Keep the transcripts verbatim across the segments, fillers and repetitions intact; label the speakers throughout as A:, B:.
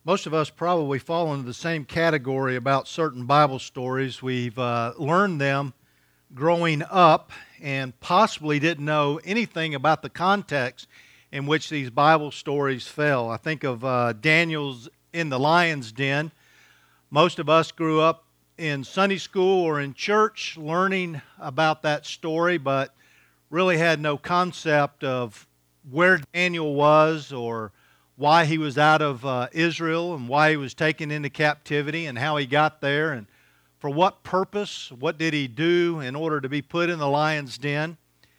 A: Most of us probably fall into the same category about certain Bible stories. We've uh, learned them growing up and possibly didn't know anything about the context in which these Bible stories fell. I think of uh, Daniel's in the lion's den. Most of us grew up in Sunday school or in church learning about that story, but really had no concept of where Daniel was or why he was out of uh, Israel and why he was taken into captivity and how he got there and for what purpose, what did he do in order to be put in the lion's den.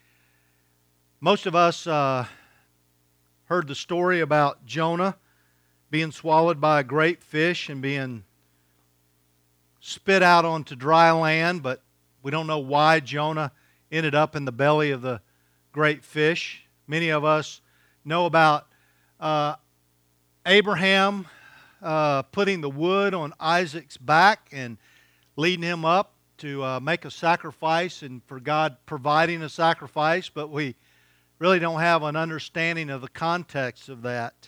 A: Most of us uh, heard the story about Jonah being swallowed by a great fish and being spit out onto dry land, but we don't know why Jonah ended up in the belly of the great fish. Many of us know about uh, Abraham uh, putting the wood on Isaac's back and leading him up to uh, make a sacrifice and for God providing a sacrifice, but we really don't have an understanding of the context of that.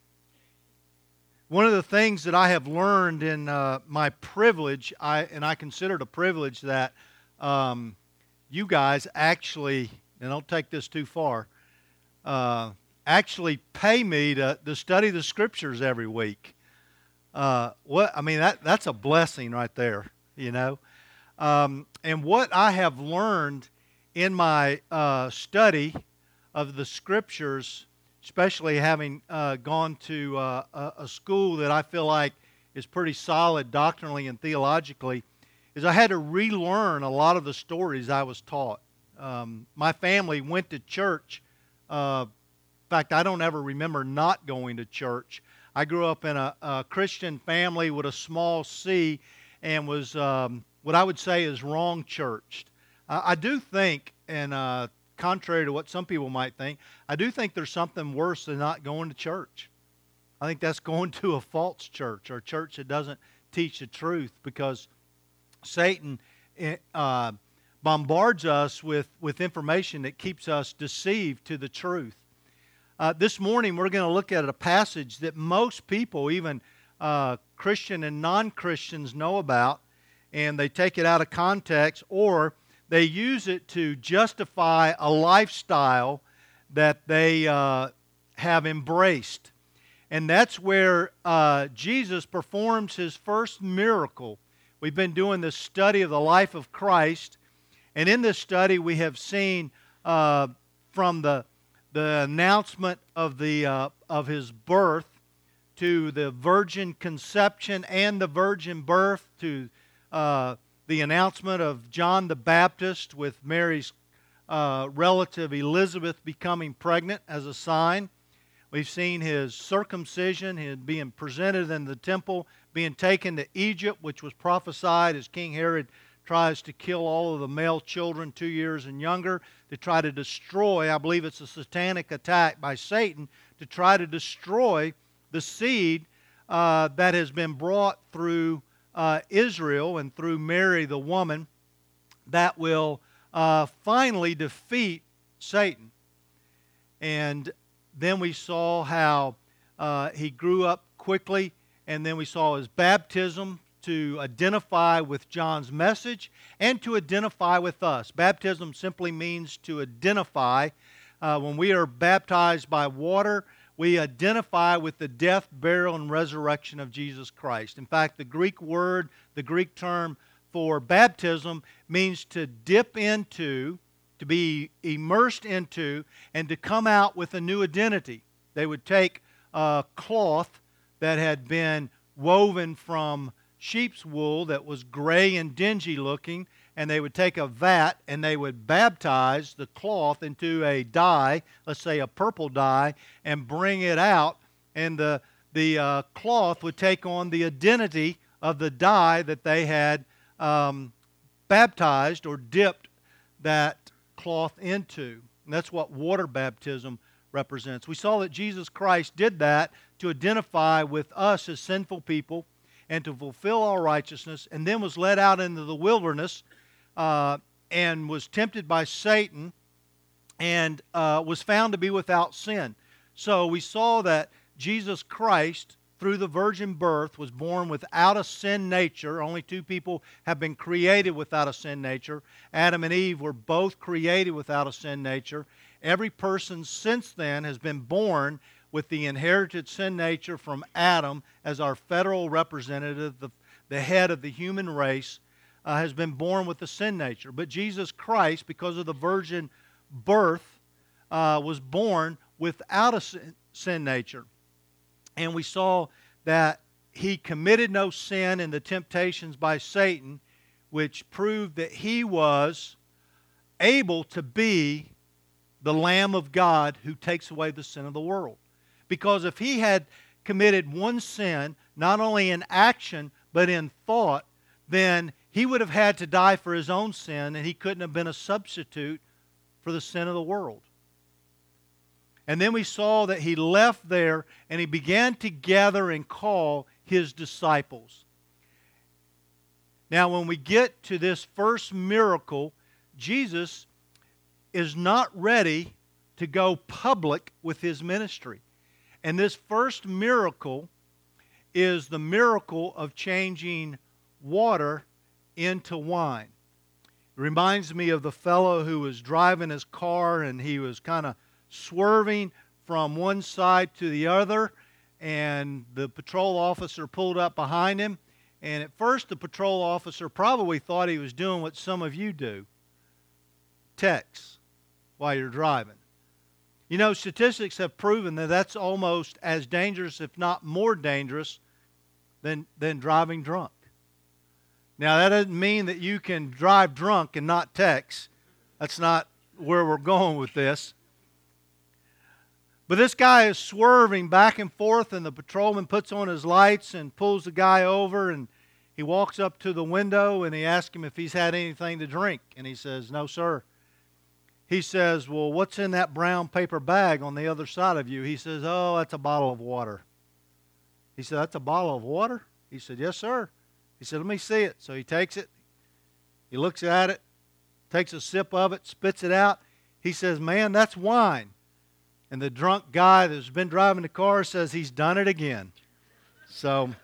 A: One of the things that I have learned in uh, my privilege, I and I consider it a privilege that um, you guys actually, and don't take this too far, uh, actually pay me to, to study the Scriptures every week. Uh, what I mean, that that's a blessing right there, you know. Um, and what I have learned in my uh, study of the Scriptures, especially having uh, gone to uh, a, a school that I feel like is pretty solid doctrinally and theologically, is I had to relearn a lot of the stories I was taught. Um, my family went to church. Uh, in fact, I don't ever remember not going to church. I grew up in a, a Christian family with a small C and was um, what I would say is wrong churched. Uh, I do think, and uh, contrary to what some people might think, I do think there's something worse than not going to church. I think that's going to a false church or a church that doesn't teach the truth, because Satan uh, bombards us with, with information that keeps us deceived to the truth. Uh, this morning we're going to look at a passage that most people, even uh, Christian and non-Christians, know about, and they take it out of context, or they use it to justify a lifestyle that they uh, have embraced. And that's where uh, Jesus performs His first miracle. We've been doing this study of the life of Christ, and in this study we have seen uh, from the the announcement of the uh, of His birth to the virgin conception and the virgin birth to uh, the announcement of John the Baptist with Mary's uh, relative Elizabeth becoming pregnant as a sign. We've seen His circumcision, His being presented in the temple, being taken to Egypt, which was prophesied as King Herod tries to kill all of the male children two years and younger, to try to destroy, I believe it's a satanic attack by Satan, to try to destroy the seed uh, that has been brought through uh, Israel and through Mary the woman that will uh, finally defeat Satan. And then we saw how uh, he grew up quickly, and then we saw his baptism to identify with John's message and to identify with us. Baptism simply means to identify. Uh, when we are baptized by water, we identify with the death, burial, and resurrection of Jesus Christ. In fact, the Greek word, the Greek term for baptism means to dip into, to be immersed into, and to come out with a new identity. They would take a cloth that had been woven from sheep's wool that was gray and dingy looking, and they would take a vat and they would baptize the cloth into a dye, let's say a purple dye, and bring it out, and the, the uh, cloth would take on the identity of the dye that they had um, baptized or dipped that cloth into. And that's what water baptism represents. We saw that Jesus Christ did that to identify with us as sinful people and to fulfill all righteousness, and then was led out into the wilderness uh, and was tempted by Satan and uh, was found to be without sin. So we saw that Jesus Christ through the virgin birth, was born without a sin nature. Only two people have been created without a sin nature. Adam and Eve were both created without a sin nature. Every person since then has been born with the inherited sin nature from Adam as our federal representative, the, the head of the human race, uh, has been born with the sin nature. But Jesus Christ, because of the virgin birth, uh, was born without a sin, sin nature. And we saw that he committed no sin in the temptations by Satan, which proved that he was able to be the Lamb of God who takes away the sin of the world. Because if he had committed one sin, not only in action, but in thought, then he would have had to die for his own sin, and he couldn't have been a substitute for the sin of the world. And then we saw that he left there and he began to gather and call his disciples. Now, when we get to this first miracle, Jesus is not ready to go public with his ministry. And this first miracle is the miracle of changing water into wine. It reminds me of the fellow who was driving his car and he was kind of swerving from one side to the other, and the patrol officer pulled up behind him. And at first the patrol officer probably thought he was doing what some of you do: text while you're driving. You know, statistics have proven that that's almost as dangerous, if not more dangerous, than, than driving drunk. Now, that doesn't mean that you can drive drunk and not text. That's not where we're going with this. But this guy is swerving back and forth, and the patrolman puts on his lights and pulls the guy over, and he walks up to the window and he asks him if he's had anything to drink. And he says, "No, sir." He says, "Well, what's in that brown paper bag on the other side of you?" He says, "Oh, that's a bottle of water." He said, "That's a bottle of water?" He said, "Yes, sir." He said, "Let me see it." So he takes it. He looks at it, takes a sip of it, spits it out. He says, "Man, that's wine." And the drunk guy that's been driving the car says he's done it again. So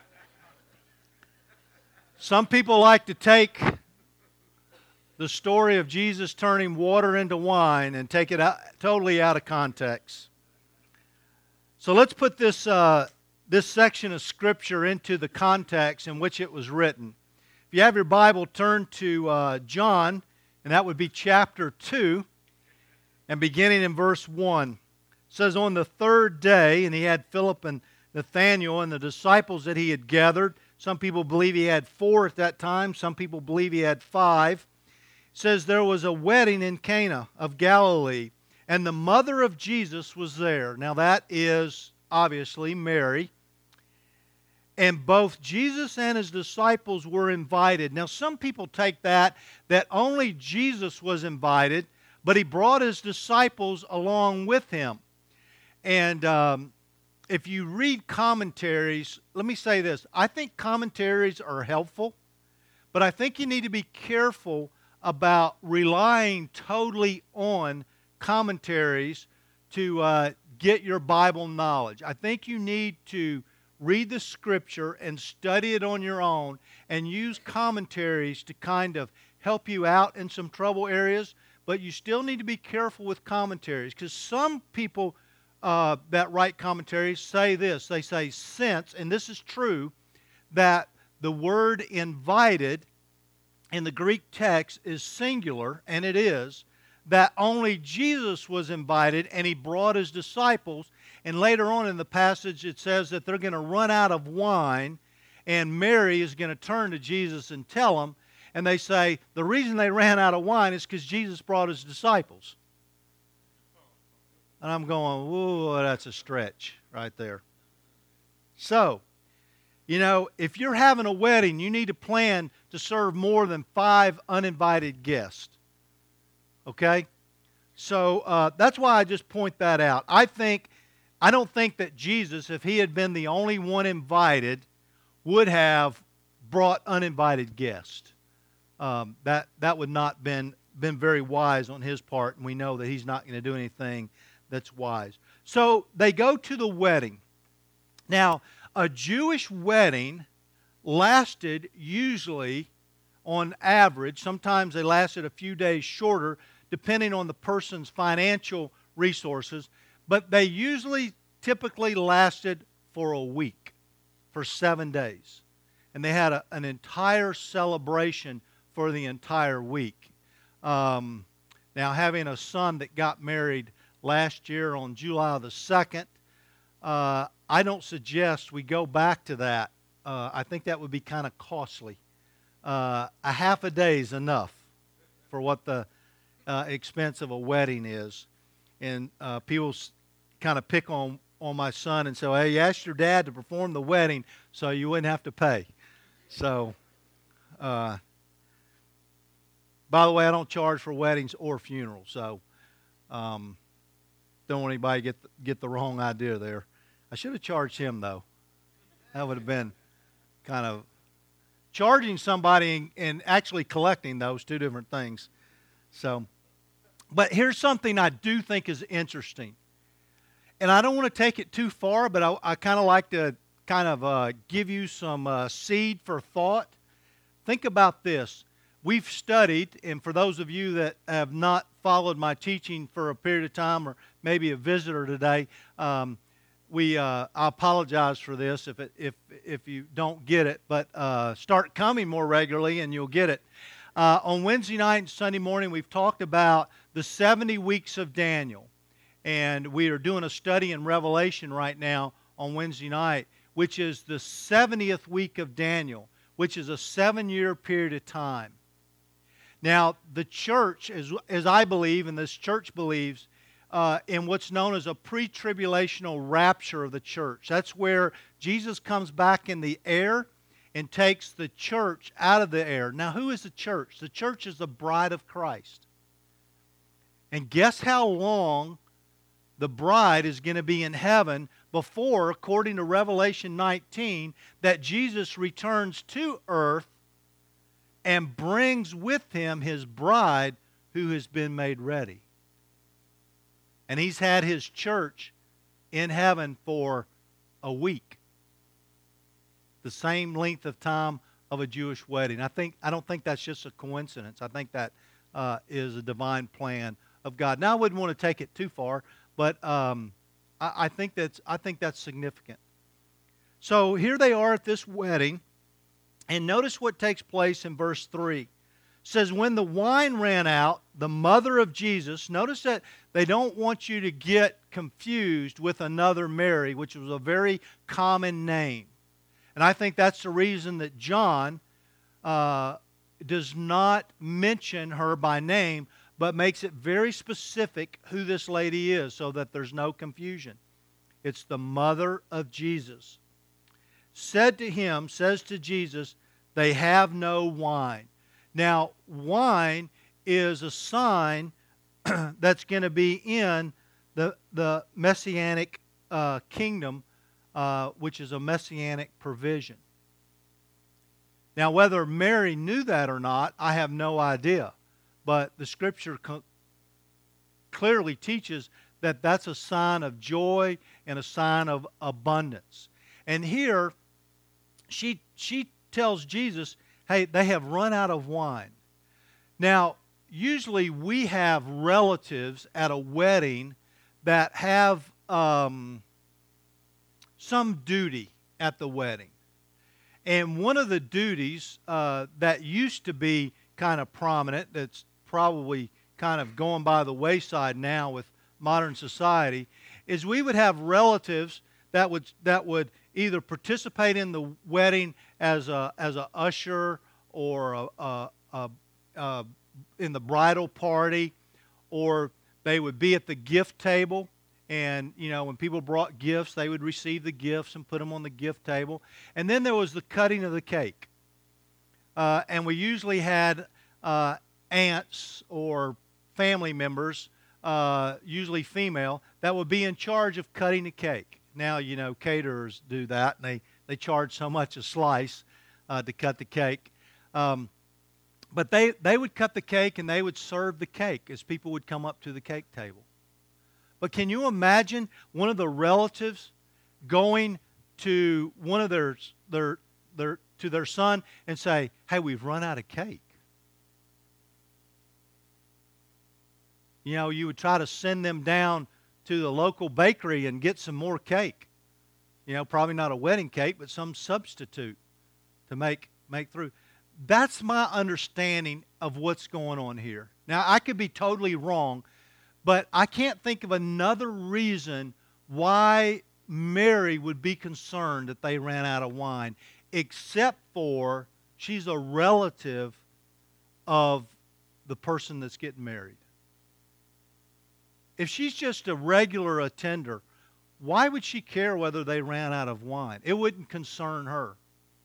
A: some people like to take the story of Jesus turning water into wine and take it out, totally out of context. So let's put this, uh, this section of Scripture into the context in which it was written. If you have your Bible, turn to uh, John, and that would be chapter two, and beginning in verse one. It says, "On the third day," and he had Philip and Nathanael and the disciples that he had gathered. Some people believe he had four at that time. Some people believe he had five. It says, "There was a wedding in Cana of Galilee, and the mother of Jesus was there." Now that is obviously Mary. "And both Jesus and his disciples were invited." Now some people take that, that only Jesus was invited, but he brought his disciples along with him. And um, if you read commentaries, let me say this. I think commentaries are helpful, but I think you need to be careful about relying totally on commentaries to uh, get your Bible knowledge. I think you need to read the Scripture and study it on your own and use commentaries to kind of help you out in some trouble areas, but you still need to be careful with commentaries, because some people uh, that write commentaries say this. They say, since, and this is true, that the word invited in the Greek text is singular, and it is, that only Jesus was invited and he brought his disciples. And later on in the passage it says that they're going to run out of wine, and Mary is going to turn to Jesus and tell him, and they say the reason they ran out of wine is because Jesus brought his disciples. And I'm going, whoa, that's a stretch right there. So, you know, if you're having a wedding, you need to plan to serve more than five uninvited guests. Okay? So uh, that's why I just point that out. I think, I don't think that Jesus, if he had been the only one invited, would have brought uninvited guests. Um, that that would not been been very wise on his part, and we know that he's not going to do anything that's wise. So they go to the wedding. Now, A Jewish wedding lasted usually, on average, sometimes they lasted a few days shorter, depending on the person's financial resources, but they usually typically lasted for a week, for seven days. And they had a, an entire celebration for the entire week. Um, now, having a son that got married last year on July the second, uh, I don't suggest we go back to that. Uh, I think that would be kind of costly. Uh, a half a day is enough for what the uh, expense of a wedding is. And uh, people kind of pick on, on my son and say, hey, you asked your dad to perform the wedding so you wouldn't have to pay. So, uh, by the way, I don't charge for weddings or funerals, so um, don't want anybody to get the, get the wrong idea there. I should have charged him, though. That would have been kind of charging somebody and, and actually collecting those, two different things. So, but here's something I do think is interesting. And I don't want to take it too far, but I, I kind of like to kind of uh, give you some uh, seed for thought. Think about this. We've studied, and for those of you that have not followed my teaching for a period of time, or maybe a visitor today, um, we uh, I apologize for this if it, if if you don't get it, but uh, start coming more regularly and you'll get it. Uh, on Wednesday night and Sunday morning, we've talked about the seventy weeks of Daniel, and we are doing a study in Revelation right now on Wednesday night, which is the seventieth week of Daniel, which is a seven-year period of time. Now, the church, as, as I believe, and this church believes, uh, in what's known as a pre-tribulational rapture of the church. That's where Jesus comes back in the air and takes the church out of the air. Now, who is the church? The church is the bride of Christ. And guess how long the bride is going to be in heaven before, according to Revelation nineteen, that Jesus returns to earth and brings with him his bride who has been made ready. And he's had his church in heaven for a week. The same length of time of a Jewish wedding. I think I don't think that's just a coincidence. I think that uh, is a divine plan of God. Now, I wouldn't want to take it too far, but um, I, I think that's I think that's significant. So here they are at this wedding. And notice what takes place in verse three. It says, when the wine ran out, the mother of Jesus, notice that they don't want you to get confused with another Mary, which was a very common name. And I think that's the reason that John uh, does not mention her by name, but makes it very specific who this lady is so that there's no confusion. It's the mother of Jesus. Said to him, says to Jesus, they have no wine. Now, wine is a sign that's going to be in the, the Messianic uh, kingdom, uh, which is a Messianic provision. Now, whether Mary knew that or not, I have no idea. But the Scripture co- clearly teaches that that's a sign of joy and a sign of abundance. And here, She she tells Jesus, hey, they have run out of wine. Now, usually we have relatives at a wedding that have um, some duty at the wedding. And one of the duties uh, that used to be kind of prominent, that's probably kind of going by the wayside now with modern society, is we would have relatives that would that would either participate in the wedding as a as a usher or a, a, a, a, in the bridal party, or they would be at the gift table. And, you know, when people brought gifts, they would receive the gifts and put them on the gift table. And then there was the cutting of the cake. Uh, and we usually had uh, aunts or family members, uh, usually female, that would be in charge of cutting the cake. Now, you know, caterers do that, and they, they charge so much a slice uh, to cut the cake. Um, but they, they would cut the cake, and they would serve the cake as people would come up to the cake table. But can you imagine one of the relatives going to one of their, their, their, to their son and say, hey, we've run out of cake. You know, you would try to send them down to the local bakery and get some more cake. You know, probably not a wedding cake, but some substitute to make, make through. That's my understanding of what's going on here. Now, I could be totally wrong, but I can't think of another reason why Mary would be concerned that they ran out of wine, except for she's a relative of the person that's getting married. If she's just a regular attender, why would she care whether they ran out of wine? It wouldn't concern her.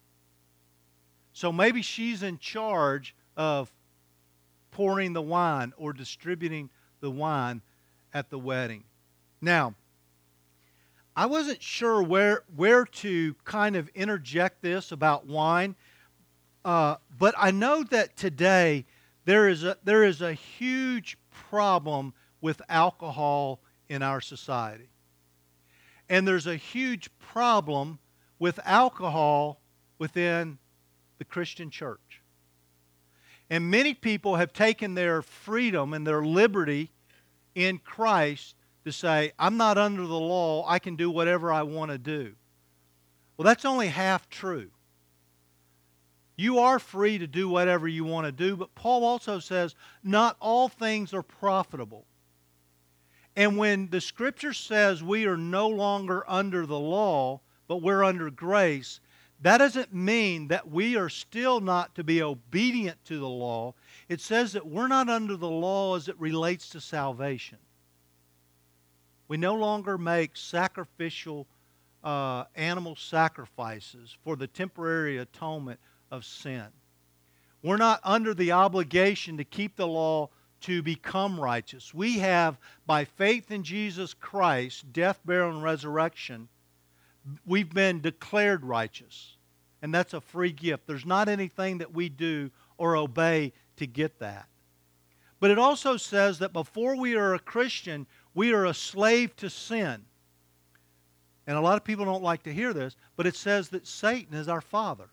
A: So maybe she's in charge of pouring the wine or distributing the wine at the wedding. Now, I wasn't sure where where to kind of interject this about wine, uh, but I know that today there is a there is a huge problem with alcohol in our society. And there's a huge problem with alcohol within the Christian church. And many people have taken their freedom and their liberty in Christ to say, I'm not under the law, I can do whatever I want to do. Well, that's only half true. You are free to do whatever you want to do, but Paul also says, not all things are profitable. And when the Scripture says we are no longer under the law, but we're under grace, that doesn't mean that we are still not to be obedient to the law. It says that we're not under the law as it relates to salvation. We no longer make sacrificial uh, animal sacrifices for the temporary atonement of sin. We're not under the obligation to keep the law to become righteous. We have, by faith in Jesus Christ, death, burial, and resurrection, we've been declared righteous. And that's a free gift. There's not anything that we do or obey to get that. But it also says that before we are a Christian, we are a slave to sin. And a lot of people don't like to hear this, but it says that Satan is our father.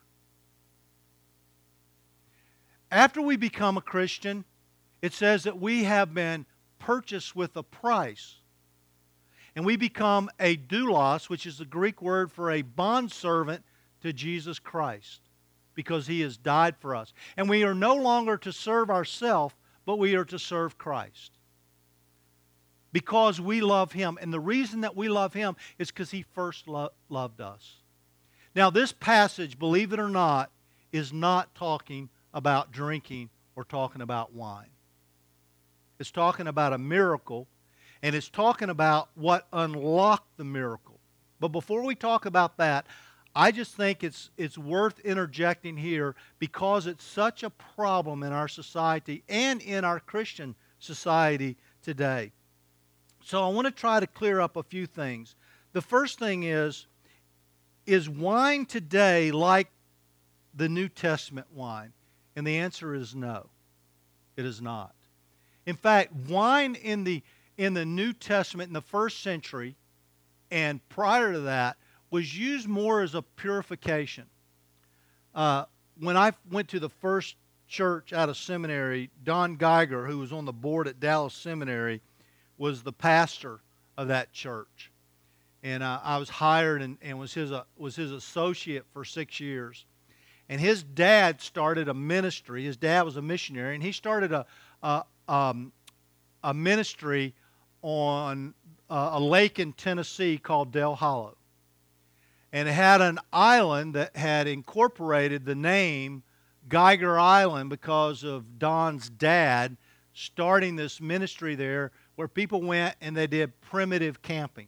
A: After we become a Christian, it says that we have been purchased with a price. And we become a doulos, which is the Greek word for a bondservant to Jesus Christ, because He has died for us. And we are no longer to serve ourselves, but we are to serve Christ. Because we love Him. And the reason that we love Him is because He first lo- loved us. Now, this passage, believe it or not, is not talking about drinking or talking about wine. It's talking about a miracle, and it's talking about what unlocked the miracle. But before we talk about that, I just think it's it's worth interjecting here because it's such a problem in our society and in our Christian society today. So I want to try to clear up a few things. The first thing is, is wine today like the New Testament wine? And the answer is no. It is not. In fact, wine in the in the New Testament in the first century and prior to that was used more as a purification. Uh, when I went to the first church out of seminary, Don Geiger, who was on the board at Dallas Seminary, was the pastor of that church. And uh, I was hired and, and was his uh, was his associate for six years. And his dad started a ministry. His dad was a missionary, and he started a a, um, a ministry on uh, a lake in Tennessee called Dell Hollow. And it had an island that had incorporated the name Geiger Island because of Don's dad starting this ministry there where people went and they did primitive camping.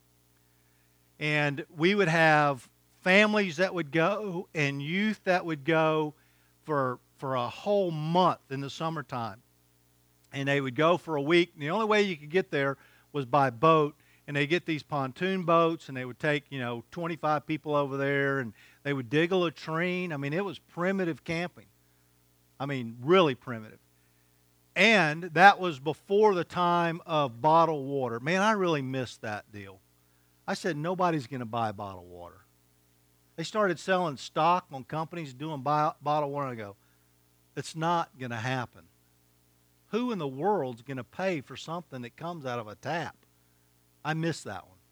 A: And we would have families that would go and youth that would go for, for a whole month in the summertime. And they would go for a week. And the only way you could get there was by boat. And they get these pontoon boats, and they would take, you know, twenty-five people over there, and they would dig a latrine. I mean, it was primitive camping. I mean, really primitive. And that was before the time of bottled water. Man, I really missed that deal. I said, nobody's going to buy bottled water. They started selling stock on companies doing buy, bottled water. I go, it's not going to happen. Who in the world's going to pay for something that comes out of a tap? I missed that one.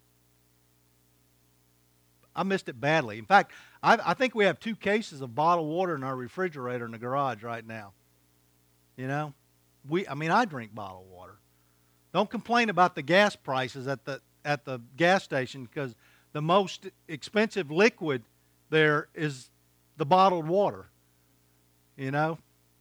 A: I missed it badly. In fact, I, I think we have two cases of bottled water in our refrigerator in the garage right now. You know, we. I mean, I drink bottled water. Don't complain about the gas prices at the at the gas station, because the most expensive liquid there is the bottled water. You know.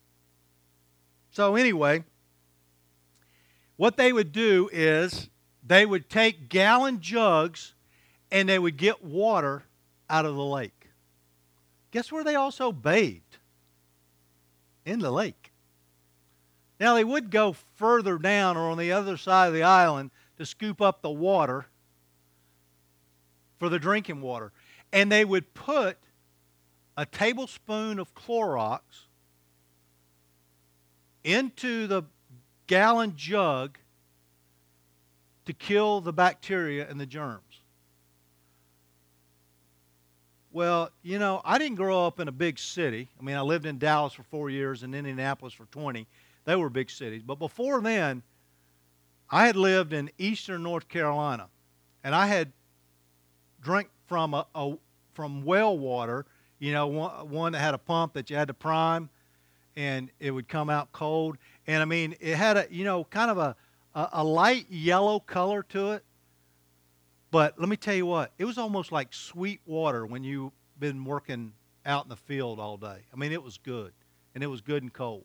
A: So anyway, what they would do is they would take gallon jugs and they would get water out of the lake. Guess where they also bathed? In the lake. Now, they would go further down or on the other side of the island to scoop up the water for the drinking water. And they would put a tablespoon of Clorox into the gallon jug to kill the bacteria and the germs. Well, you know, I didn't grow up in a big city. I mean, I lived in Dallas for four years and Indianapolis for twenty. They were big cities. But before then, I had lived in eastern North Carolina. And I had drank from a, a from well water, you know, one, one that had a pump that you had to prime, and it would come out cold. And, I mean, it had a, you know, kind of a, a, a light yellow color to it. But let me tell you what, it was almost like sweet water when you've been working out in the field all day. I mean, it was good, and it was good and cold.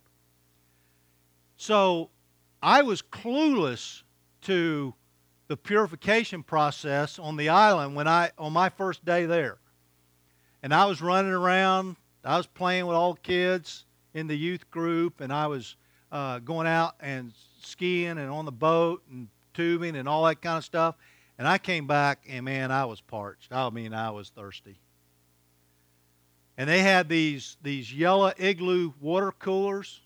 A: So I was clueless to the purification process on the island when I on my first day there. And I was running around. I was playing with all the kids in the youth group, and I was uh, going out and skiing and on the boat and tubing and all that kind of stuff. And I came back, and, man, I was parched. I mean, I was thirsty. And they had these, these yellow igloo water coolers,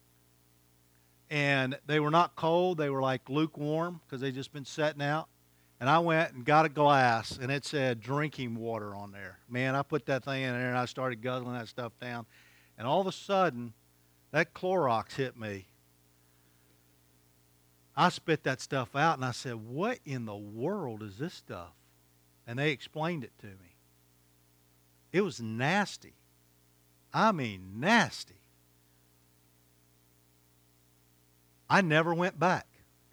A: and they were not cold. They were like lukewarm because they'd just been setting out. And I went and got a glass, and it said drinking water on there. Man, I put that thing in there, and I started guzzling that stuff down. And all of a sudden, that Clorox hit me. I spit that stuff out, and I said, what in the world is this stuff? And they explained it to me. It was nasty. I mean, nasty. I never went back.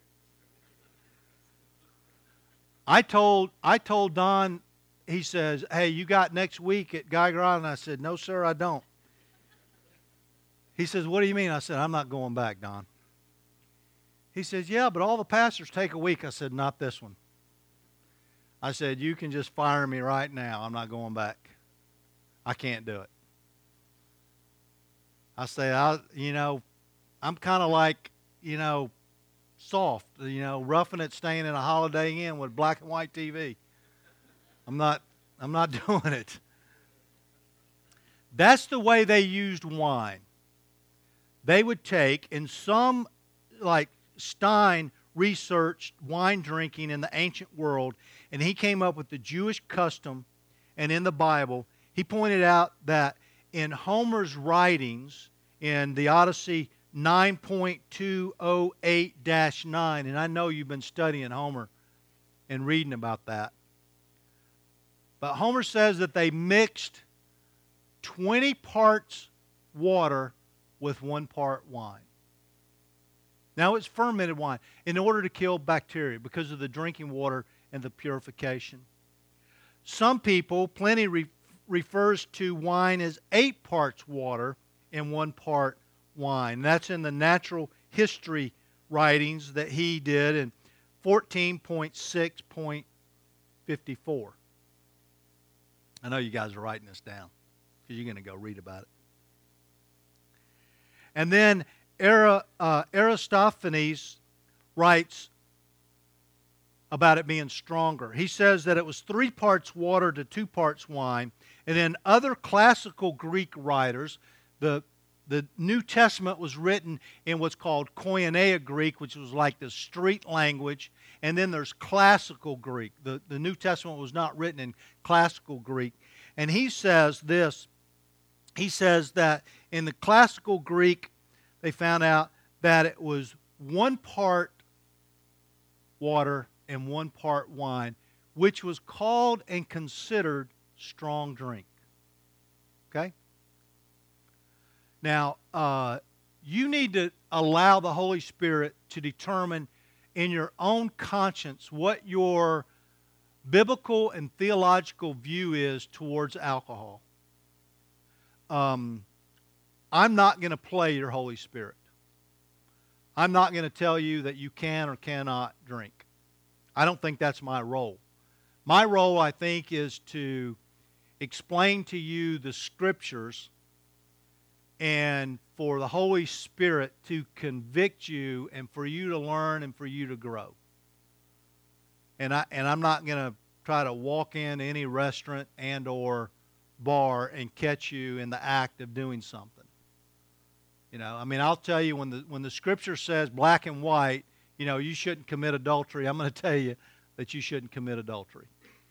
A: I told I told Don, he says, hey, you got next week at Geiger Island? I said, no, sir, I don't. He says, what do you mean? I said, I'm not going back, Don. He says, yeah, but all the pastors take a week. I said, not this one. I said, you can just fire me right now. I'm not going back. I can't do it. I say, I, you know, I'm kind of like, you know, soft, you know, roughing it, staying in a Holiday Inn with black and white T V. I'm not, I'm not doing it. That's the way they used wine. They would take, and some, like Stein researched wine drinking in the ancient world, and he came up with the Jewish custom, and in the Bible, he pointed out that in Homer's writings, in the Odyssey nine point two oh eight dash nine, and I know you've been studying Homer and reading about that, but Homer says that they mixed twenty parts water with one part wine. Now, it's fermented wine in order to kill bacteria because of the drinking water and the purification. Some people, Pliny re- refers to wine as eight parts water and one part wine. That's in the natural history writings that he did in fourteen point six point fifty-four. I know you guys are writing this down because you're going to go read about it. And then Ara, uh, Aristophanes writes about it being stronger. He says that it was three parts water to two parts wine. And then other classical Greek writers, the, the New Testament was written in what's called Koinonia Greek, which was like the street language. And then there's classical Greek. The, the New Testament was not written in classical Greek. And he says this. He says that in the classical Greek, they found out that it was one part water and one part wine, which was called and considered strong drink. Okay? Now, uh, you need to allow the Holy Spirit to determine in your own conscience what your biblical and theological view is towards alcohol. Um, I'm not going to play your Holy Spirit. I'm not going to tell you that you can or cannot drink. I don't think that's my role. My role, I think, is to explain to you the Scriptures and for the Holy Spirit to convict you and for you to learn and for you to grow. And, I, and I'm not going to try to walk into any restaurant and or bar and catch you in the act of doing something. You know, I mean, I'll tell you, when the when the Scripture says black and white, you know, you shouldn't commit adultery, I'm going to tell you that you shouldn't commit adultery.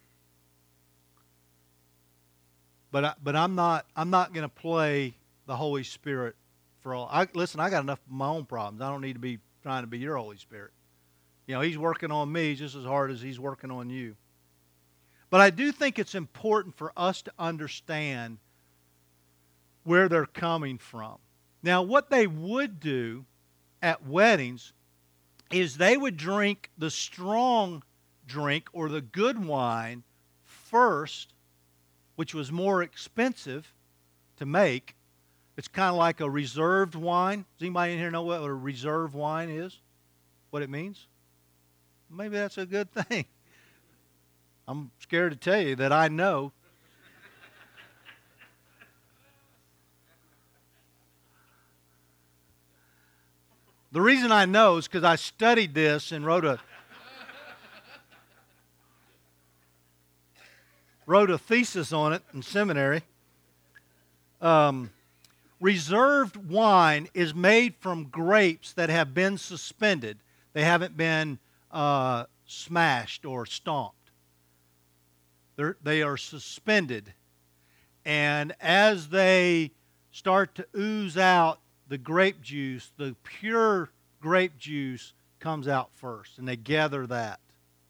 A: But I, but I'm not I'm not going to play the Holy Spirit for all. I, listen, I got enough of my own problems. I don't need to be trying to be your Holy Spirit. You know, He's working on me just as hard as He's working on you. But I do think it's important for us to understand where they're coming from. Now, what they would do at weddings is they would drink the strong drink or the good wine first, which was more expensive to make. It's kind of like a reserved wine. Does anybody in here know what a reserved wine is? What it means? Maybe that's a good thing. I'm scared to tell you that I know. The reason I know is because I studied this and wrote a wrote a thesis on it in seminary. Um, reserved wine is made from grapes that have been suspended. They haven't been uh, smashed or stomped. They're, they are suspended. And as they start to ooze out the grape juice, the pure grape juice comes out first, and they gather that.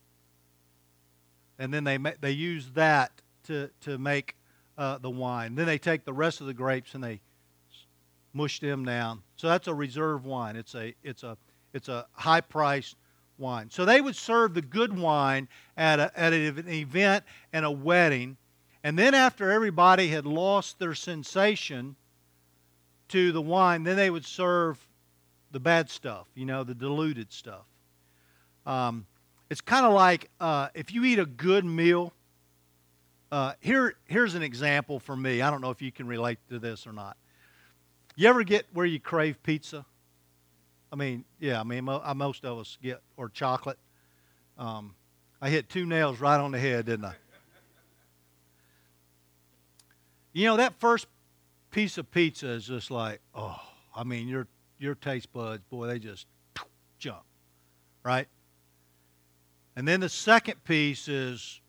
A: And then they they use that to, to make uh, the wine. Then they take the rest of the grapes and they mush them down. So that's a reserve wine. It's a it's a it's a high-priced wine. So they would serve the good wine at a, at an event and a wedding, and then after everybody had lost their sensation to the wine, then they would serve the bad stuff, you know, the diluted stuff. Um, it's kind of like uh, if you eat a good meal. Uh, here, here's an example for me. I don't know if you can relate to this or not. You ever get where you crave pizza? I mean, yeah, I mean, mo- most of us get, or chocolate. Um, I hit two nails right on the head, didn't I? You know, that first piece of pizza is just like, oh, I mean, your your taste buds, boy, they just jump, right? And then the second piece is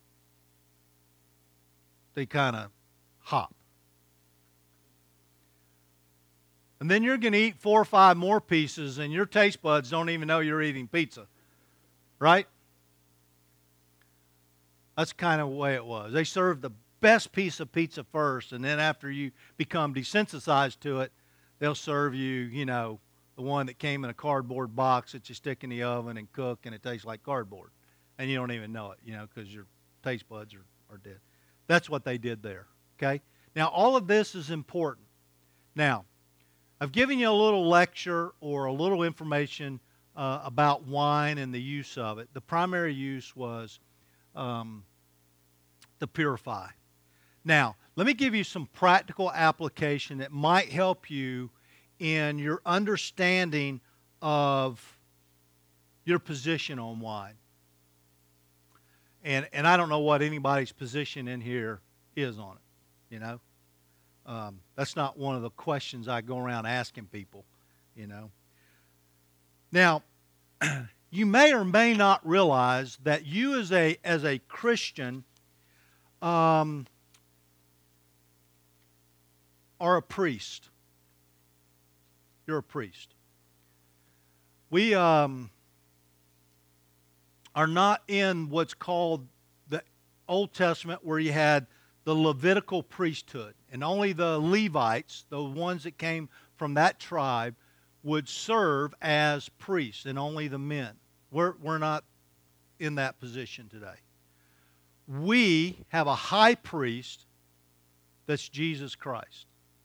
A: they kind of hop. And then you're going to eat four or five more pieces, and your taste buds don't even know you're eating pizza, right? That's kind of the way it was. They served the best piece of pizza first, and then after you become desensitized to it, they'll serve you, you know, the one that came in a cardboard box that you stick in the oven and cook, and it tastes like cardboard. And you don't even know it, you know, because your taste buds are, are dead. That's what they did there, okay? Now, all of this is important. Now, I've given you a little lecture or a little information uh, about wine and the use of it. The primary use was um, to purify. Now, let me give you some practical application that might help you in your understanding of your position on wine. And and I don't know what anybody's position in here is on it, you know. Um, that's not one of the questions I go around asking people, you know. Now, you may or may not realize that you as a as a Christian, um, are a priest. You're a priest. We um, are not in what's called the Old Testament, where you had the Levitical priesthood, and only the Levites, the ones that came from that tribe, would serve as priests, and only the men. We're, we're not in that position today. We have a high priest that's Jesus Christ.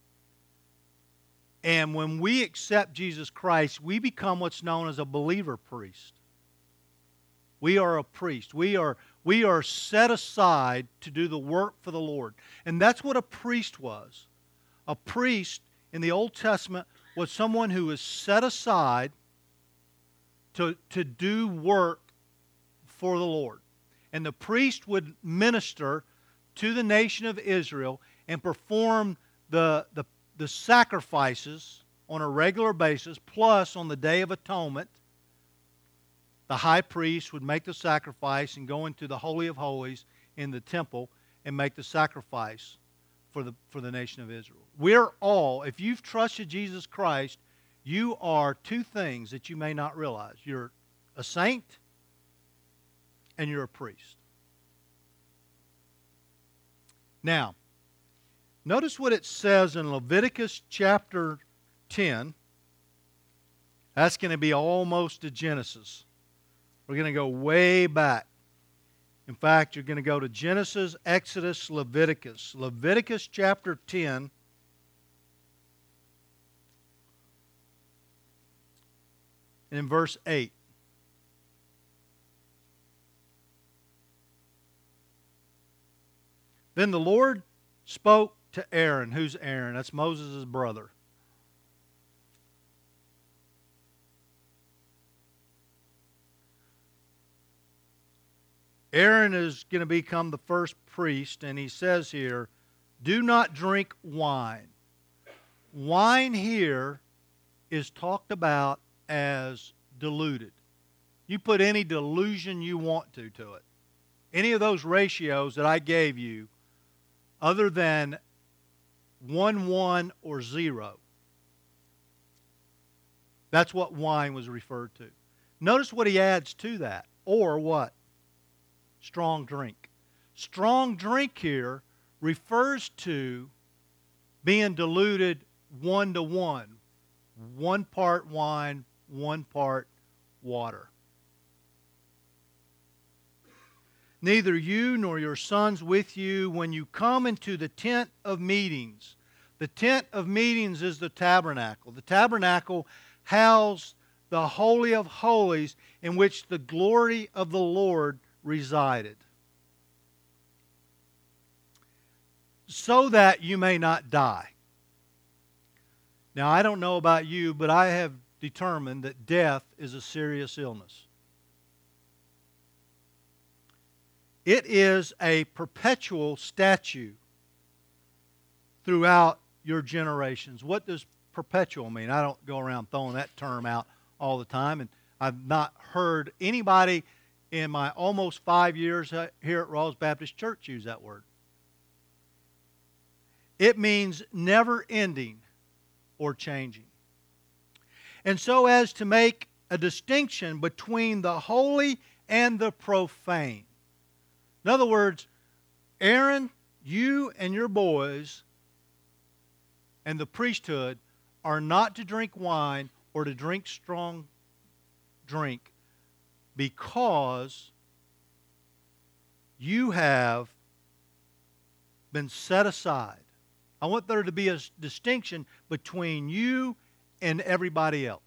A: And when we accept Jesus Christ, we become what's known as a believer priest. We are a priest. We are, we are set aside to do the work for the Lord. And that's what a priest was. A priest in the Old Testament was someone who was set aside to, to do work for the Lord. And the priest would minister to the nation of Israel and perform the, the, the sacrifices on a regular basis, plus on the Day of Atonement, the high priest would make the sacrifice and go into the Holy of Holies in the temple and make the sacrifice for the, for the nation of Israel. We're all, if you've trusted Jesus Christ, you are two things that you may not realize. You're a saint and you're a priest. Now, notice what it says in Leviticus chapter ten. That's going to be almost to Genesis. We're going to go way back. In fact, you're going to go to Genesis, Exodus, Leviticus. Leviticus chapter ten. And in verse eight. Then the Lord spoke to Aaron. Who's Aaron? That's Moses' brother. Aaron is going to become the first priest, and he says here, do not drink wine. Wine here is talked about as diluted. You put any dilution you want to to it. Any of those ratios that I gave you, other than one, one, or zero. That's what wine was referred to. Notice what he adds to that. Or what? Strong drink. Strong drink here refers to being diluted one to one. One part wine, one part water. Neither you nor your sons with you when you come into the tent of meetings. The tent of meetings is the tabernacle. The tabernacle housed the Holy of Holies in which the glory of the Lord resided. So that you may not die. Now, I don't know about you, but I have determined that death is a serious illness. It is a perpetual statue throughout your generations. What does perpetual mean? I don't go around throwing that term out all the time, and I've not heard anybody in my almost five years here at Rawls Baptist Church use that word. It means never ending or changing. And so as to make a distinction between the holy and the profane. In other words, Aaron, you and your boys and the priesthood are not to drink wine or to drink strong drink because you have been set aside. I want there to be a distinction between you and everybody else.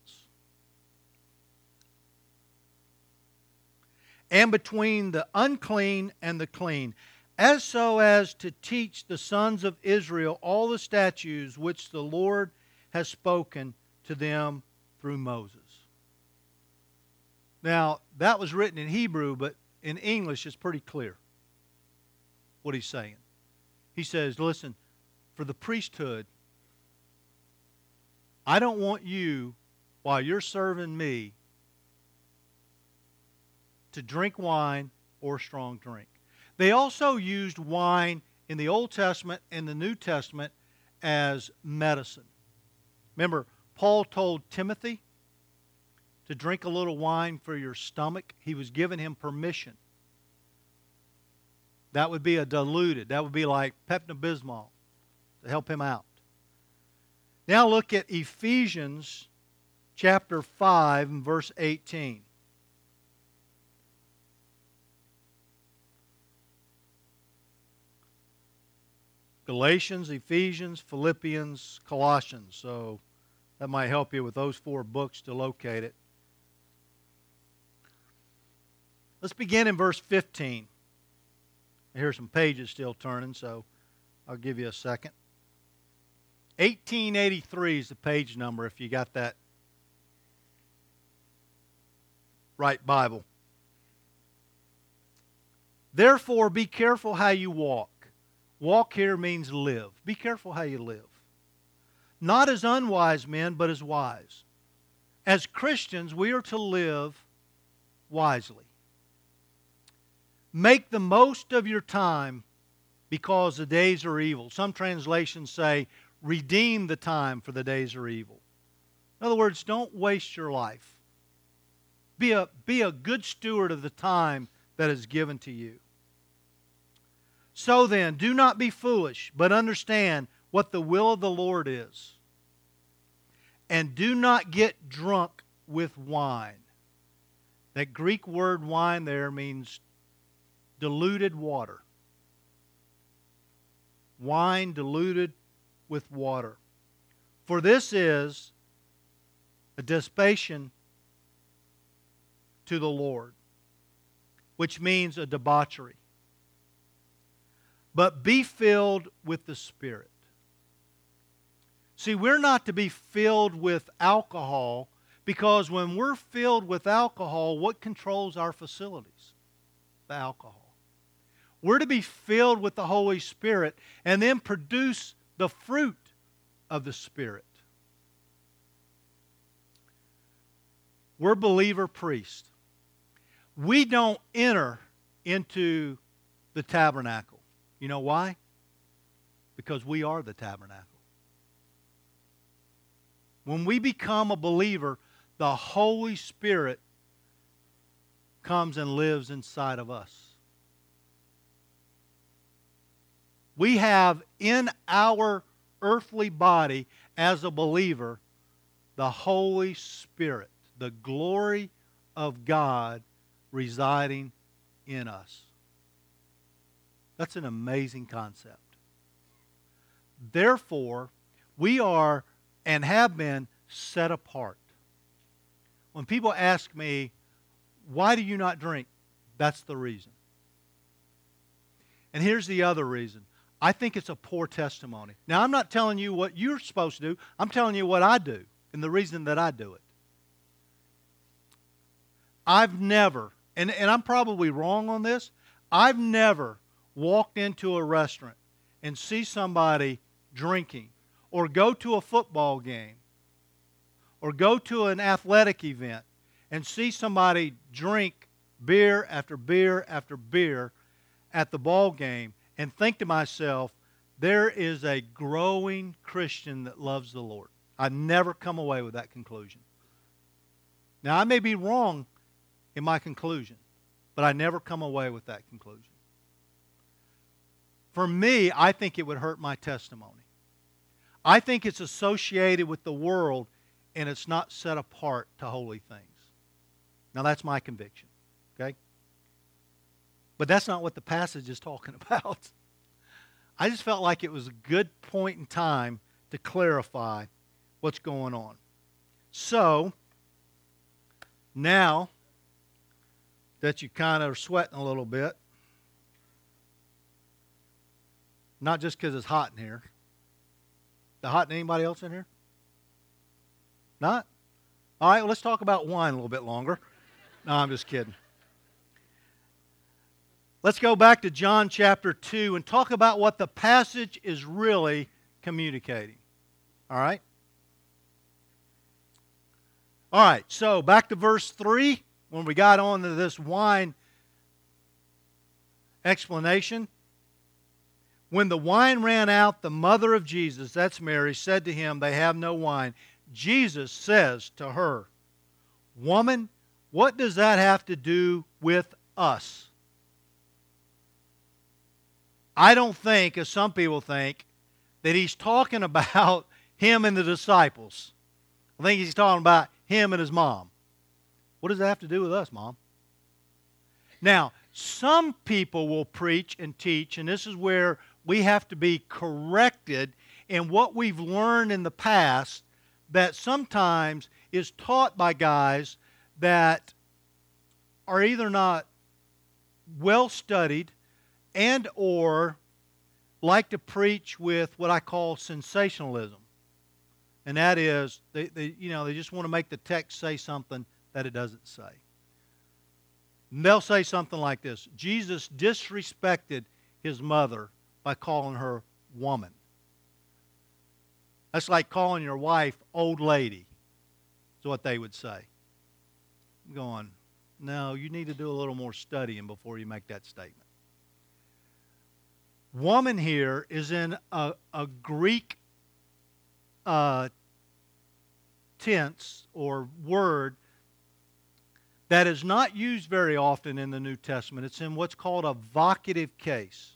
A: And between the unclean and the clean, as so as to teach the sons of Israel all the statutes which the Lord has spoken to them through Moses. Now, that was written in Hebrew, but in English it's pretty clear what he's saying. He says, listen, for the priesthood, I don't want you, while you're serving me, to drink wine or strong drink. They also used wine in the Old Testament and the New Testament as medicine. Remember, Paul told Timothy to drink a little wine for your stomach. He was giving him permission. That would be a diluted. That would be like Pepto-Bismol to help him out. Now look at Ephesians chapter five and verse eighteen. Galatians, Ephesians, Philippians, Colossians. So that might help you with those four books to locate it. Let's begin in verse fifteen. Here's some pages still turning, so I'll give you a second. eighteen eighty-three is the page number if you got that right Bible. Therefore, be careful how you walk. Walk here means live. Be careful how you live. Not as unwise men, but as wise. As Christians, we are to live wisely. Make the most of your time because the days are evil. Some translations say, redeem the time for the days are evil. In other words, don't waste your life. Be a, be a good steward of the time that is given to you. So then, do not be foolish, but understand what the will of the Lord is. And do not get drunk with wine. That Greek word wine there means diluted water. Wine diluted with water. For this is a dissipation to the Lord, which means a debauchery. But be filled with the Spirit. See, we're not to be filled with alcohol because when we're filled with alcohol, what controls our facilities? The alcohol. We're to be filled with the Holy Spirit and then produce the fruit of the Spirit. We're believer priests. We don't enter into the tabernacle. You know why? Because we are the tabernacle. When we become a believer, the Holy Spirit comes and lives inside of us. We have in our earthly body as a believer the Holy Spirit, the glory of God residing in us. That's an amazing concept. Therefore, we are and have been set apart. When people ask me, why do you not drink? That's the reason. And here's the other reason. I think it's a poor testimony. Now, I'm not telling you what you're supposed to do. I'm telling you what I do and the reason that I do it. I've never, and, and I'm probably wrong on this, I've never walked into a restaurant and see somebody drinking or go to a football game or go to an athletic event and see somebody drink beer after beer after beer at the ball game and think to myself, there is a growing Christian that loves the Lord. I've never come away with that conclusion. Now, I may be wrong in my conclusion, but I never come away with that conclusion. For me, I think it would hurt my testimony. I think it's associated with the world and it's not set apart to holy things. Now, that's my conviction, okay? But that's not what the passage is talking about. I just felt like it was a good point in time to clarify what's going on. So, now that you kind of are sweating a little bit, not just because it's hot in here. Is it hot than anybody else in here? Not? All right, well, let's talk about wine a little bit longer. No, I'm just kidding. Let's go back to John chapter two and talk about what the passage is really communicating. All right? All right, so back to verse three, when we got on to this wine explanation. When the wine ran out, the mother of Jesus, that's Mary, said to him, they have no wine. Jesus says to her, woman, what does that have to do with us? I don't think, as some people think, that he's talking about him and the disciples. I think he's talking about him and his mom. What does that have to do with us, Mom? Now, some people will preach and teach, and this is where we have to be corrected in what we've learned in the past that sometimes is taught by guys that are either not well studied and or like to preach with what I call sensationalism. And that is, they, they, you know, they just want to make the text say something that it doesn't say. And they'll say something like this: Jesus disrespected his mother by calling her woman. That's like calling your wife old lady, is what they would say. I'm going, no, you need to do a little more studying before you make that statement. Woman here is in a, a Greek uh, tense or word that is not used very often in the New Testament. It's in what's called a vocative case.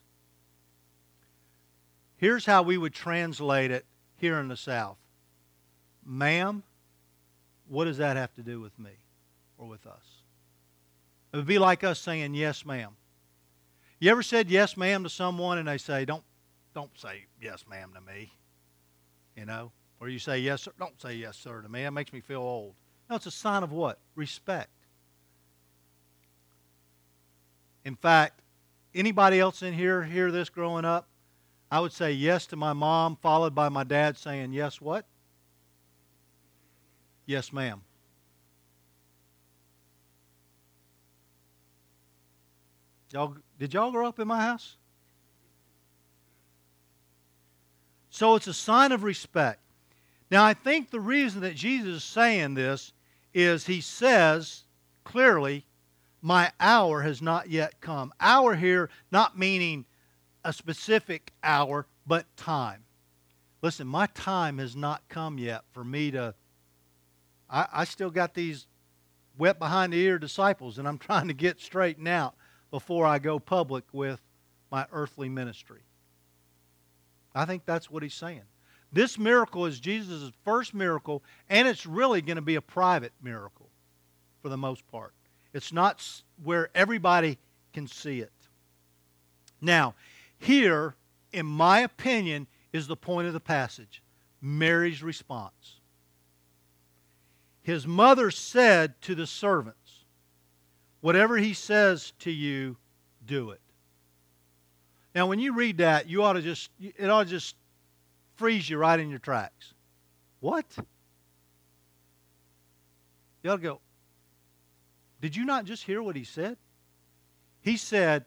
A: Here's how we would translate it here in the South. Ma'am, what does that have to do with me or with us? It would be like us saying, yes, ma'am. You ever said yes, ma'am to someone and they say, don't, don't say yes, ma'am to me? You know? Or you say yes, sir. Don't say yes, sir to me. That makes me feel old. No, it's a sign of what? Respect. In fact, anybody else in here hear this growing up? I would say yes to my mom, followed by my dad saying, yes, what? Yes, ma'am. Y'all, did y'all grow up in my house? So it's a sign of respect. Now, I think the reason that Jesus is saying this is he says clearly, my hour has not yet come. Hour here not meaning a specific hour, but time. Listen, my time has not come yet for me to, I, I still got these wet behind the ear disciples, and I'm trying to get straightened out before I go public with my earthly ministry. I think that's what he's saying. This miracle is Jesus' first miracle, and it's really going to be a private miracle for the most part. It's not where everybody can see it. Now, here, in my opinion, is the point of the passage. Mary's response. His mother said to the servants, whatever he says to you, do it. Now, when you read that, you ought to just, it ought to just freeze you right in your tracks. What? You ought to go, did you not just hear what he said? He said,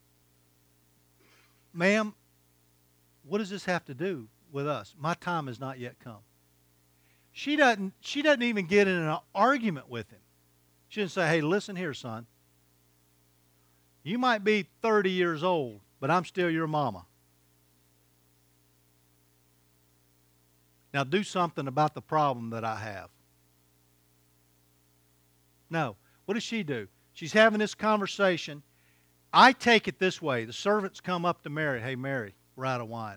A: ma'am, what does this have to do with us? My time has not yet come. She doesn't, she doesn't even get in an argument with him. She didn't say, hey, listen here, son. You might be thirty years old, but I'm still your mama. Now do something about the problem that I have. No. What does she do? She's having this conversation. I take it this way. The servants come up to Mary. Hey, Mary, we're out of wine.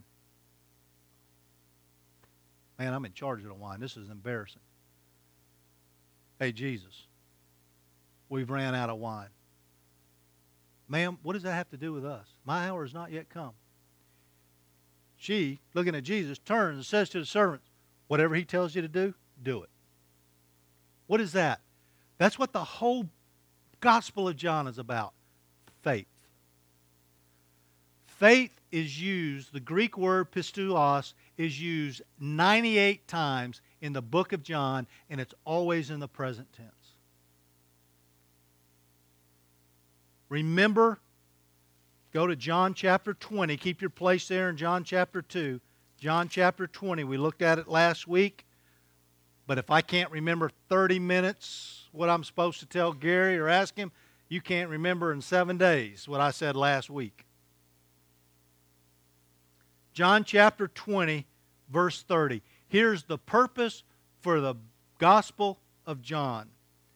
A: Man, I'm in charge of the wine. This is embarrassing. Hey, Jesus, we've ran out of wine. Ma'am, what does that have to do with us? My hour has not yet come. She, looking at Jesus, turns and says to the servants, whatever he tells you to do, do it. What is that? That's what the whole Gospel of John is about. Faith. Faith is used, the Greek word pistuos is used ninety-eight times in the book of John, and it's always in the present tense. Remember, go to John chapter twenty. Keep your place there in John chapter two. John chapter twenty. We looked at it last week. But if I can't remember thirty minutes what I'm supposed to tell Gary or ask him, you can't remember in seven days what I said last week. John chapter twenty, verse thirty. Here's the purpose for the Gospel of John.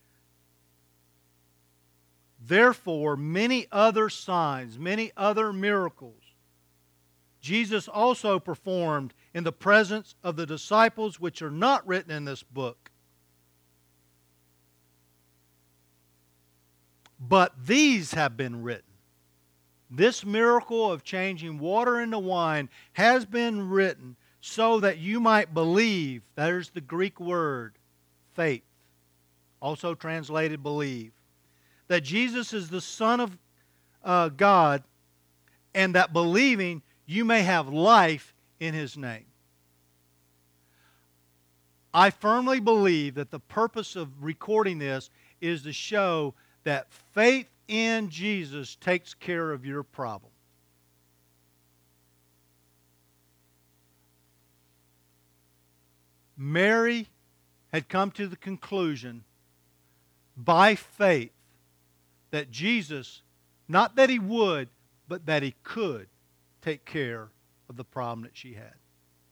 A: Therefore, many other signs, many other miracles, Jesus also performed in the presence of the disciples, which are not written in this book. But these have been written. This miracle of changing water into wine has been written so that you might believe. There's the Greek word, faith, also translated believe. That Jesus is the Son of uh, God, and that believing you may have life in His name. I firmly believe that the purpose of recording this is to show that faith in Jesus takes care of your problem. Mary had come to the conclusion by faith that Jesus, not that He would, but that He could take care of the problem that she had.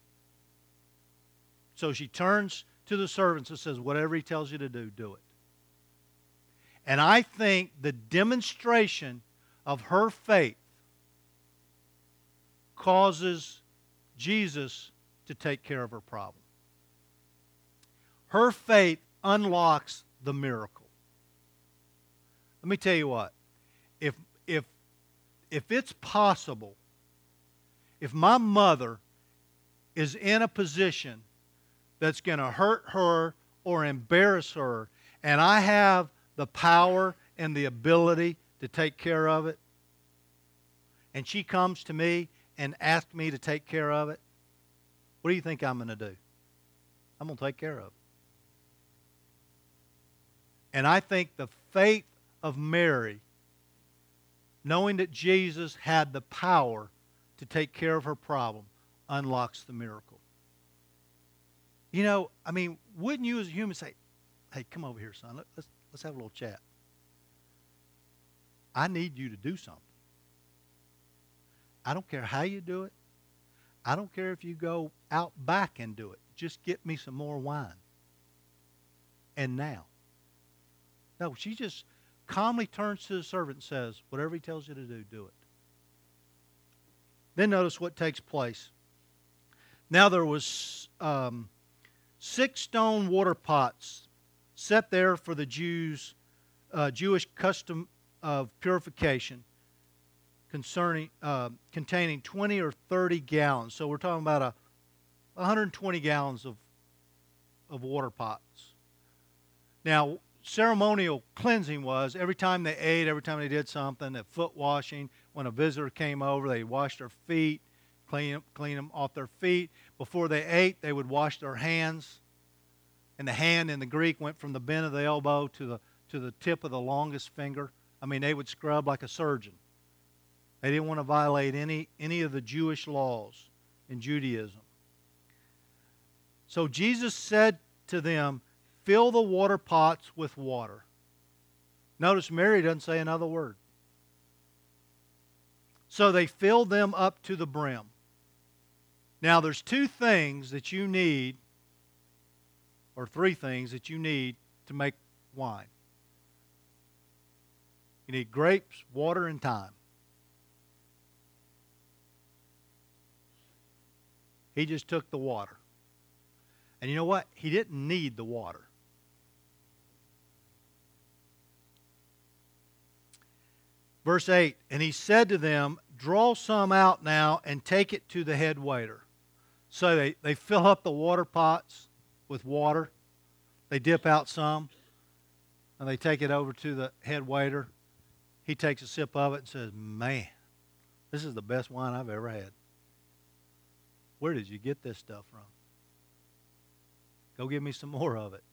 A: So she turns to the servants and says, whatever He tells you to do, do it. And I think the demonstration of her faith causes Jesus to take care of her problem. Her faith unlocks the miracle. Let me tell you what. If, if, if it's possible, if my mother is in a position that's going to hurt her or embarrass her, and I have the power and the ability to take care of it, and she comes to me and asks me to take care of it, what do you think I'm going to do? I'm going to take care of it. And I think the faith of Mary, knowing that Jesus had the power to take care of her problem, unlocks the miracle. You know, I mean, wouldn't you as a human say, hey, come over here, son. Let's, let's have a little chat. I need you to do something. I don't care how you do it. I don't care if you go out back and do it. Just get me some more wine. And now. No, she just calmly turns to the servant and says, whatever he tells you to do, do it. Then notice what takes place. Now there was um, six stone water pots set there for the Jews, uh, Jewish custom of purification, concerning uh, containing twenty or thirty gallons. So we're talking about a one hundred twenty gallons of of water pots. Now, ceremonial cleansing was every time they ate, every time they did something, that foot washing. When a visitor came over, they washed their feet, clean clean them off their feet. Before they ate, they would wash their hands. And the hand in the Greek went from the bend of the elbow to the to the tip of the longest finger. I mean, they would scrub like a surgeon. They didn't want to violate any, any of the Jewish laws in Judaism. So Jesus said to them, fill the water pots with water. Notice Mary doesn't say another word. So they filled them up to the brim. Now there's two things that you need, or three things that you need to make wine. You need grapes, water, and thyme. He just took the water. And you know what? He didn't need the water. Verse eight, and he said to them, draw some out now and take it to the head waiter. So they, they fill up the water pots with water. They dip out some, and they take it over to the head waiter. He takes a sip of it and says, man, this is the best wine I've ever had. Where did you get this stuff from? Go give me some more of it.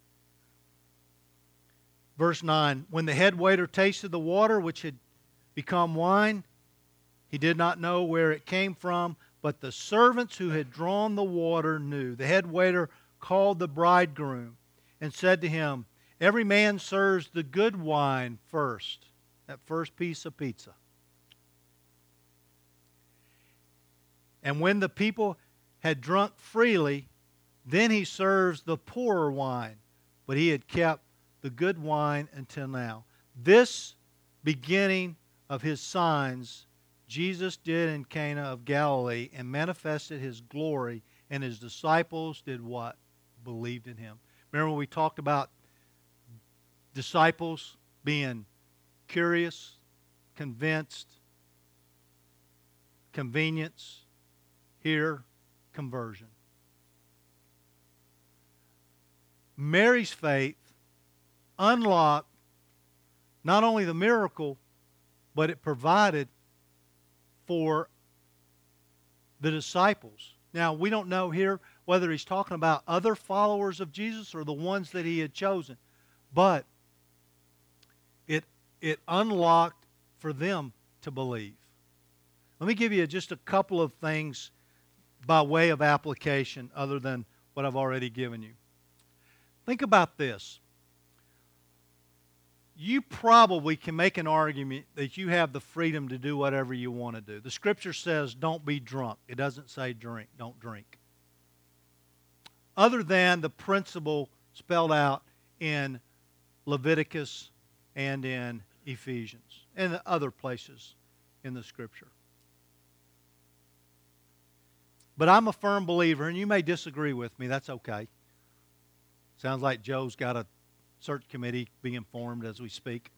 A: Verse nine, when the head waiter tasted the water which had become wine, he did not know where it came from, but the servants who had drawn the water knew. The head waiter called the bridegroom and said to him, every man serves the good wine first, that first piece of pizza. And when the people had drunk freely, then he serves the poorer wine. But he had kept the good wine until now. This beginning of his signs Jesus did in Cana of Galilee and manifested his glory, and his disciples did what? Believed in him. Remember when we talked about disciples being curious, convinced, convenience, here, conversion. Mary's faith unlocked not only the miracle, but it provided for the disciples. Now, we don't know here whether he's talking about other followers of Jesus or the ones that he had chosen, but it, it unlocked for them to believe. Let me give you just a couple of things by way of application other than what I've already given you. Think about this. You probably can make an argument that you have the freedom to do whatever you want to do. The Scripture says don't be drunk. It doesn't say drink. Don't drink. Other than the principle spelled out in Leviticus and in Ephesians and other places in the Scripture. But I'm a firm believer, and you may disagree with me. That's okay. Sounds like Joe's got a search committee being formed as we speak.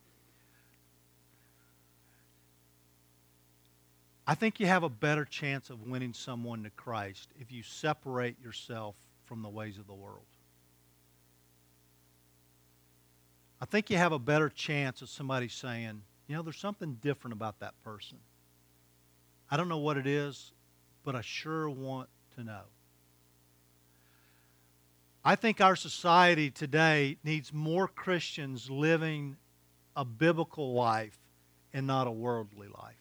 A: I think you have a better chance of winning someone to Christ if you separate yourself from the ways of the world. I think you have a better chance of somebody saying, you know, there's something different about that person. I don't know what it is, but I sure want to know. I think our society today needs more Christians living a biblical life and not a worldly life.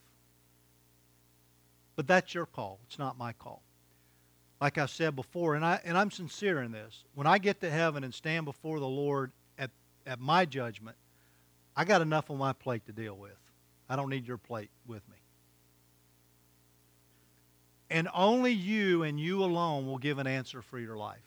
A: But that's your call. It's not my call. Like I said before, and, I, and I'm sincere in this, when I get to heaven and stand before the Lord at, at my judgment, I got enough on my plate to deal with. I don't need your plate with me. And only you and you alone will give an answer for your life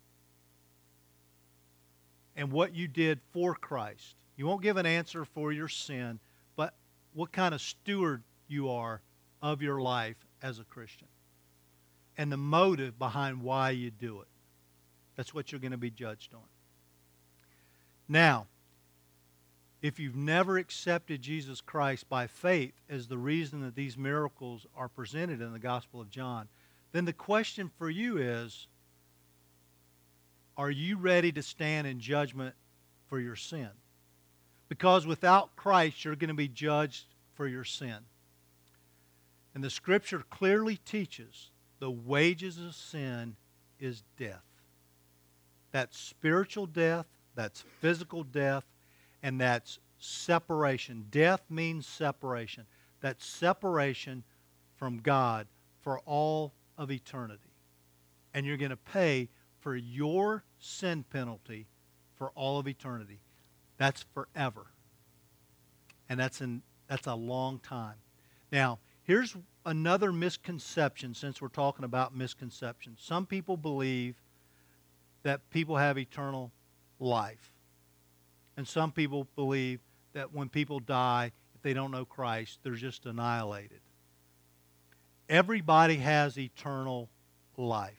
A: and what you did for Christ. You won't give an answer for your sin, but what kind of steward you are of your life as a Christian and the motive behind why you do it. That's what you're going to be judged on. Now, if you've never accepted Jesus Christ by faith as the reason that these miracles are presented in the Gospel of John, then the question for you is, are you ready to stand in judgment for your sin? Because without Christ, you're going to be judged for your sin. And the Scripture clearly teaches the wages of sin is death. That's spiritual death, that's physical death, and that's separation. Death means separation. That's separation from God for all of eternity. And you're going to pay for your sin penalty for all of eternity. That's forever. And that's in, that's a long time. Now, here's another misconception, since we're talking about misconceptions. Some people believe that people have eternal life. And some people believe that when people die, if they don't know Christ, they're just annihilated. Everybody has eternal life.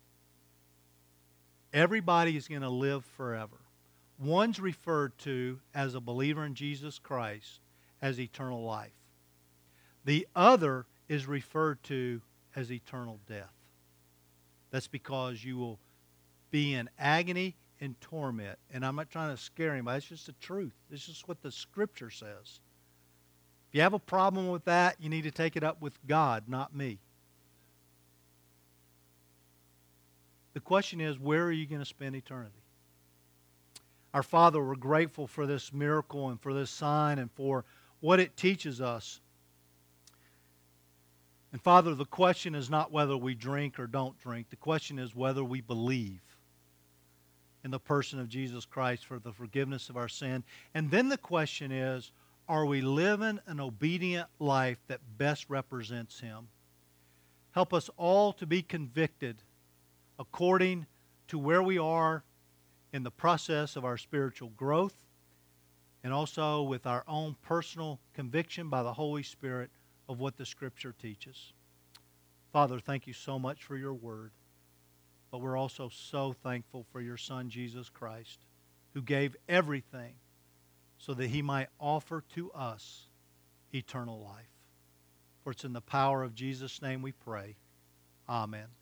A: Everybody is going to live forever. One's referred to as a believer in Jesus Christ as eternal life. The other is referred to as eternal death. That's because you will be in agony and torment. And I'm not trying to scare anybody. It's just the truth. It's just what the Scripture says. If you have a problem with that, you need to take it up with God, not me. The question is, where are you going to spend eternity? Our Father, we're grateful for this miracle and for this sign and for what it teaches us. And Father, the question is not whether we drink or don't drink. The question is whether we believe in the person of Jesus Christ for the forgiveness of our sin. And then the question is, are we living an obedient life that best represents Him? Help us all to be convicted according to where we are in the process of our spiritual growth, and also with our own personal conviction by the Holy Spirit of what the Scripture teaches. Father, thank you so much for your word, but we're also so thankful for your Son, Jesus Christ, who gave everything so that he might offer to us eternal life. For it's in the power of Jesus' name we pray. Amen.